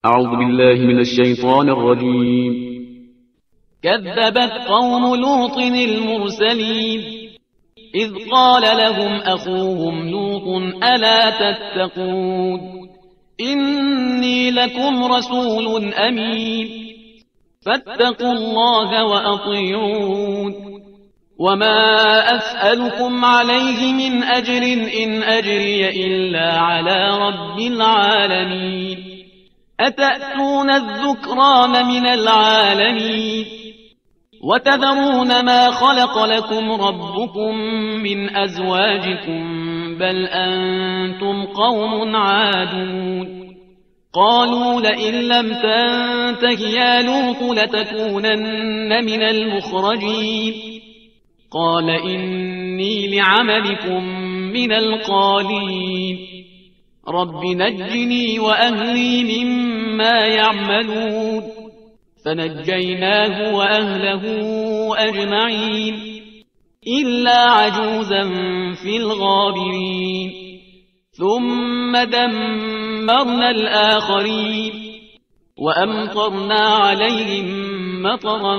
أعوذ بالله من الشيطان الرجيم. كذبت قوم لوط المرسلين إذ قال لهم أخوهم لوط ألا تتقون إني لكم رسول أمين فاتقوا الله وأطيعون وما أسألكم عليه من أجر إن أجري إلا على رب العالمين أتأتون الذكران من العالمين وتذرون ما خلق لكم ربكم من أزواجكم بل أنتم قوم عادون قالوا لئن لم تنته يا لوط لتكونن من المخرجين قال إني لعملكم من القالين رب نجني وأهلي مما يعملون فنجيناه وأهله أجمعين إلا عجوزا في الغابرين ثم دمرنا الآخرين وأمطرنا عليهم مطرا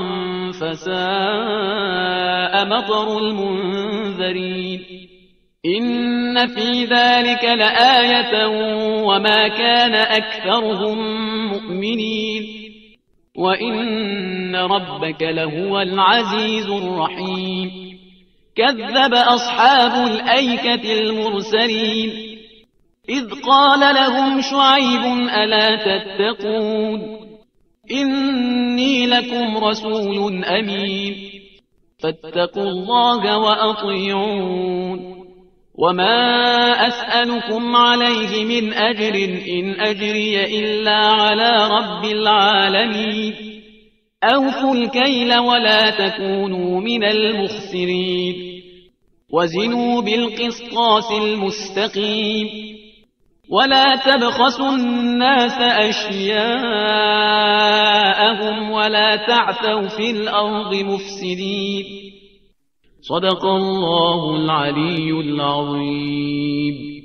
فساء مطر المنذرين إن في ذلك لآية وما كان أكثرهم مؤمنين وإن ربك لهو العزيز الرحيم كذب أصحاب الأيكة المرسلين إذ قال لهم شعيب ألا تتقون إني لكم رسول أمين فاتقوا الله وأطيعون وما أسألكم عليه من أجر إن أجري إلا على رب العالمين أوفوا الكيل ولا تكونوا من المخسرين وزنوا بالقسطاس المستقيم ولا تبخسوا الناس أشياءهم ولا تعثوا في الأرض مفسدين صدق الله العلي العظيم.